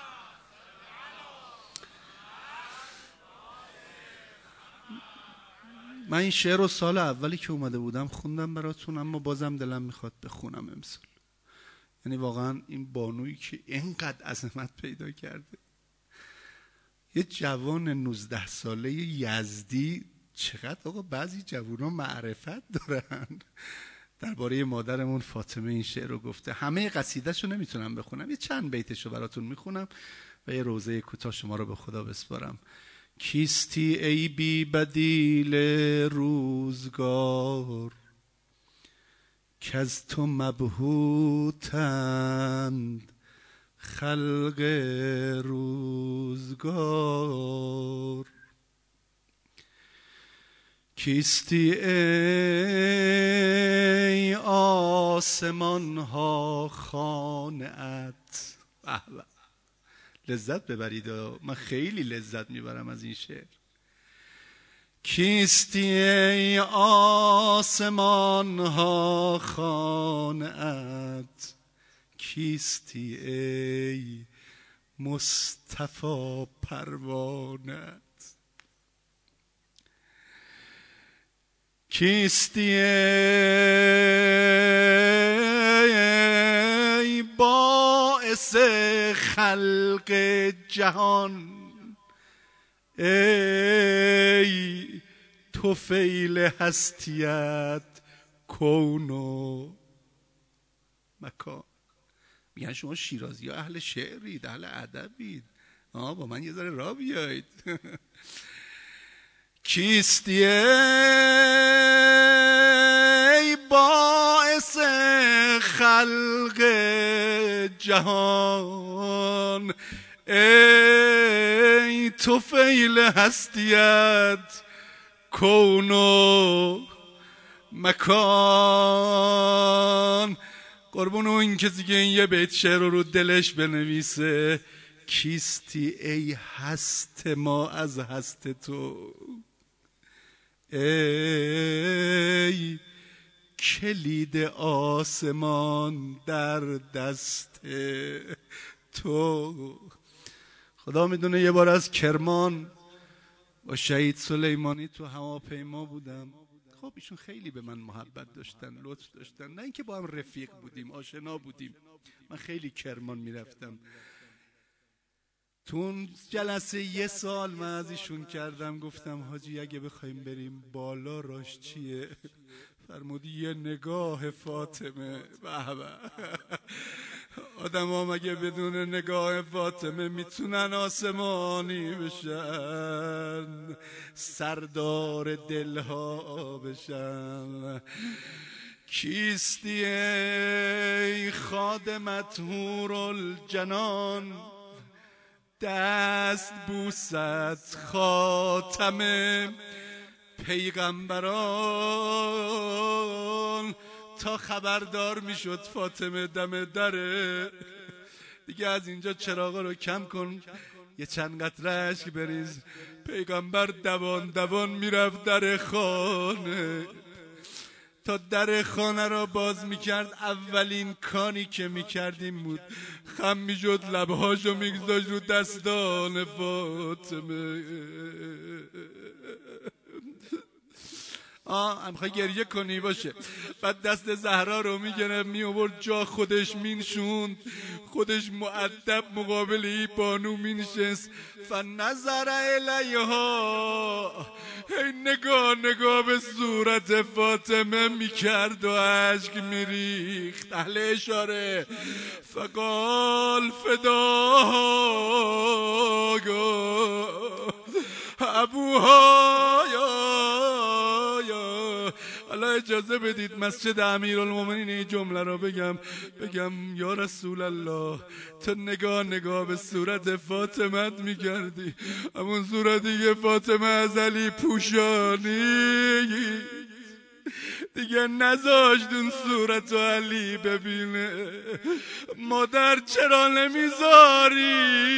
من این شعر رو سال اولی که اومده بودم خوندم براتون، اما بازم دلم میخواد بخونم امسال. یعنی واقعا این بانویی که اینقدر عظمت پیدا کرده، یه جوان نوزده ساله یزدی، چقدر آقا بعضی جوونا معرفت دارن. درباره مادرمون فاطمه این شعر رو گفته. همه قصیده‌شو نمیتونم بخونم، یه چند بیتشو براتون میخونم و یه روزه کوتاه شما رو به خدا بسپارم. کیستی ای بی بدیل روزگار، که از تو مبهوتند خلق روزگار. کیستی ای آسمان ها خانه‌ات. لذت ببرید، من خیلی لذت میبرم از این شعر. کیستی ای آسمان ها خانه‌ات، کیستی ای مصطفی پروانه‌ات. کیستی ای باعث خلق جهان، ای طفیل هستیت کون و مکان. میگن شما شیرازی ها اهل شعرید، اهل ادبید، آه با من یه ذره راه بیایید. کیستی ای باعث خلق جهان، ای طفیل هستیت کون و مکان. قربون اون کسی که این یه بیت شعر رو دلش بنویسه. کیستی ای هست ما از هست تو، ای کلید آسمان در دست تو. خدا میدونه یه بار از کرمان با شهید سلیمانی تو هواپیما بودم. خب ایشون خیلی به من محبت داشتن، لطف داشتن، نه اینکه با هم رفیق بودیم، آشنا بودیم. من خیلی کرمان میرفتم. تو اون جلسه یه سال من از ایشون کردم، گفتم حاجی اگه بخوایم بریم بالا راش چیه؟ فرمودی یه نگاه فاطمه. به به، آدم ها مگه بدون نگاه فاطمه میتونن آسمانی بشن، سردار دلها بشن؟ کیستی ای خادمت حور الجنان، دست بوست خاتم پیغمبران. تا خبردار میشد فاطمه دم دره، دیگه از اینجا چراغا رو کم کن، یه چند قطره اشک بریز. پیغمبر دوان دوان میرفت در خانه. تا در خانه را باز میکرد اولین کاری که میکردیم بود خم میشد لبهاشو میگذاشت رو دستان فاطمه. آه هم خواهی گریه کنی باشه. بعد دست زهرا رو میگرم می آورد جا خودش مینشوند، خودش مؤدب مقابل ای بانو مینشست. فنظر الیها، هی نگاه نگاه به صورت فاطمه میکرد و عشق میریخت. اهل اشاره. فقال فداها ابوها. حالا اجازه بدید مسجد امیرالمومنین این جمله رو بگم. بگم یا رسول الله، تو نگاه نگاه به صورت فاطمت میکردی، همون صورتی که فاطمه از علی پوشانی، دیگه نذاشت اون صورت علی ببینه. مادر چرا نمیذاری؟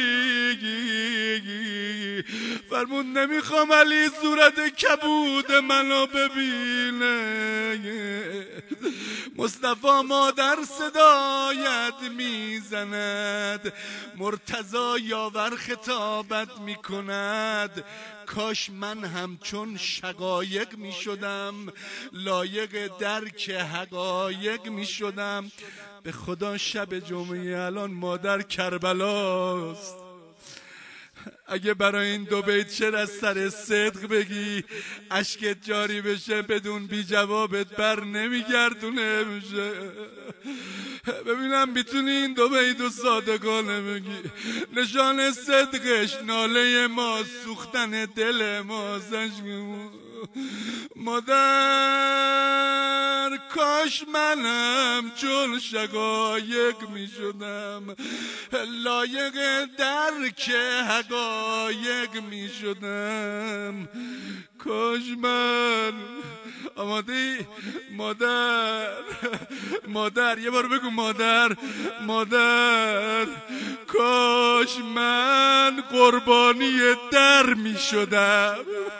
فرمود نمیخوام علی صورت کبود منو ببینه. مصطفی مادر صدایت میزند، مرتضی یاور خطابت میکند. کاش من همچون شقایق میشدم، لایق درک حقایق میشدم. به خدا شب جمعه الان مادر کربلاست. اگه برای این دو بیت شعر از سر صدق بگی اشکت جاری بشه، بدون بی جوابت بر نمیگردونه میشه. ببینم میتونی این دو بیت و صادقانه بگی. نشان صدقش ناله ما، سوختن دل ما، زشم مادر. کاش منم چون شقایق می شدم، لایق درک حقایق می شدم. کاش من. آماده؟ مادر مادر یه بار بگو مادر مادر. کاش من قربانی در می شدم.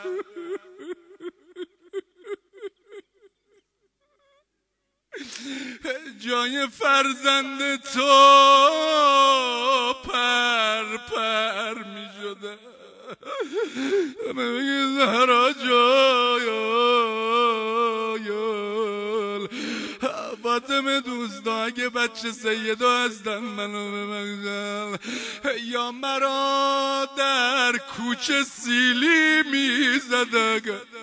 جای فرزند تو پر پر می شده. بگی زهرا جایال فاطمه دوستا، اگه بچه سیدا هستن منو ببخشن. یا مرا در کوچه سیلی می زدن،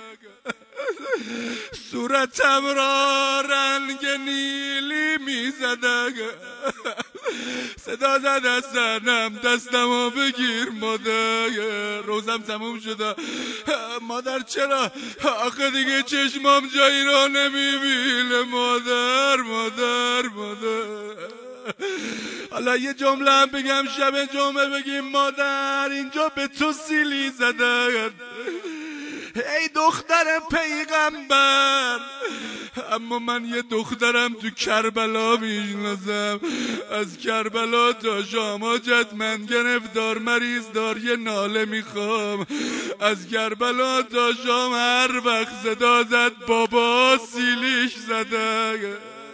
صورتم را رنگ نیلی می زدن. صدا زد از زنم دستمو بگیر مادر، روزم تموم شده. مادر چرا؟ آخه دیگه چشمام جایی را نمیبینه مادر مادر مادر. حالا یه جمله هم بگم شب جمعه بگیم مادر اینجا به تو سیلی زدن. ای دختر پیغمبر. اما من یه دخترم تو کربلا میشناسم، از کربلا تا شام حاجتمند گرفتار مریض دار یه ناله میخوام، از کربلا تا شام هر وقت صدا زد بابا سیلیش زده.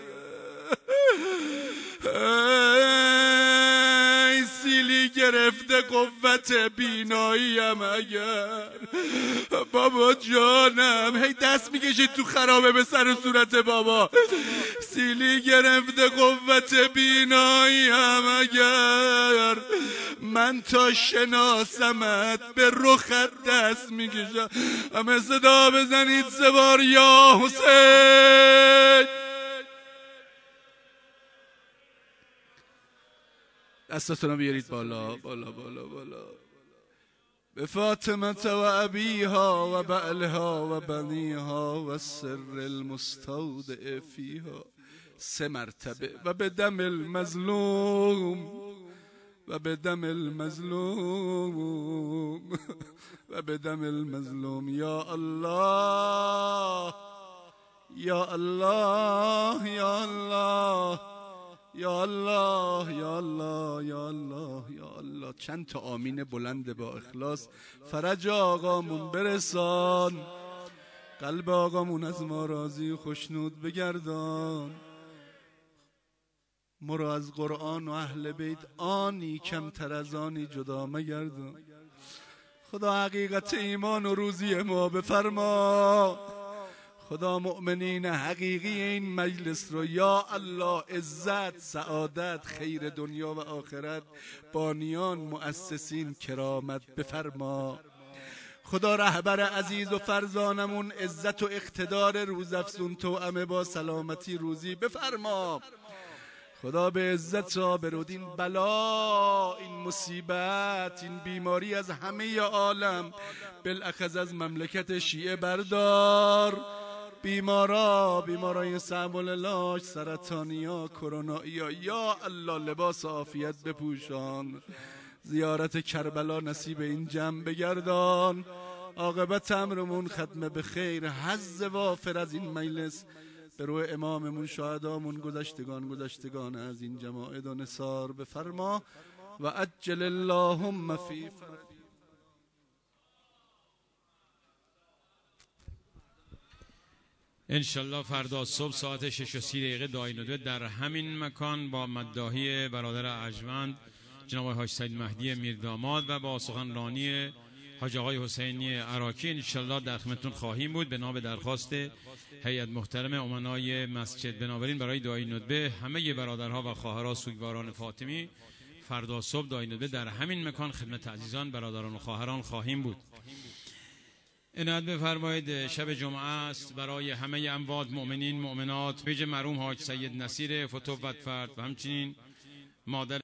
ای سیلی گرفته قوت بیناییم اگر، بابا جانم هی دست میکشید تو خرابه به سر صورت بابا. سیلی گرفته قوت بیناییم اگر، من تا شناسمت به رخت دست میکشم. همه صدا بزنید سه بار یا حسین. دستاتونو بیارید بالا بالا بالا بالا. به فاطمه و ابیها و بعلها و بنیها و سر المستودع فیها سه مرتبه. و به دم المظلوم و به دم المظلوم و به دم المظلوم. یا الله یا الله یا الله یا الله یا الله یا الله یا الله. چند تا آمین بلند با اخلاص. فرج آقامون برسان، قلب آقامون از ما راضی و خوشنود بگردان. ما را از قرآن و اهل بیت آنی کمتر از آنی جدا مگردان. خدا حقیقت ایمان و روزی ما بفرما. خدا مؤمنین حقیقی این مجلس رو یا الله عزت، سعادت، خیر دنیا و آخرت، بانیان، مؤسسین کرامت بفرما. خدا رهبر عزیز و فرزانمون عزت و اقتدار روزافزون توأمه با سلامتی روزی بفرما. خدا به عزت صابر و این بلا، این مصیبت، این بیماری از همه عالم بالاخص از مملکت شیعه بردار. بیمارا بیمارای صعب العلاج، سرطانیا، کرونایا، یا الله لباس عافیت بپوشان. زیارت کربلا نصیب این جمع بگردان. عاقبت امرمون ختم به خیر، حظ وافر از این مجلس به روی اماممون، شهدامون، گذشتگان گذشتگان از این جماعت و نثار بفرما. و عجل اللهم فی فرج.
انشالله فردا صبح ساعت شش و سی دقیقه داعی ندوه در همین مکان با مداحی برادر ارجمند جناب حاج سید مهدی میرداماد و با سخنرانی حاج آقای حسینی عراقی انشالله در خدمتتون خواهیم بود به نام درخواست هیئت محترم امنای مسجد. بنابراین برای داعی ندوه همه برادرها و خواهرها سوگواران فاطمی فردا صبح داعی ندوه در همین مکان خدمت عزیزان برادران و خواهران خواهیم بود. عنایت بفرمایید شب جمعه است برای همه اموات مؤمنین مؤمنات، پیج مرحوم حاج سید نصیر فتوت فرد و همچنین مادر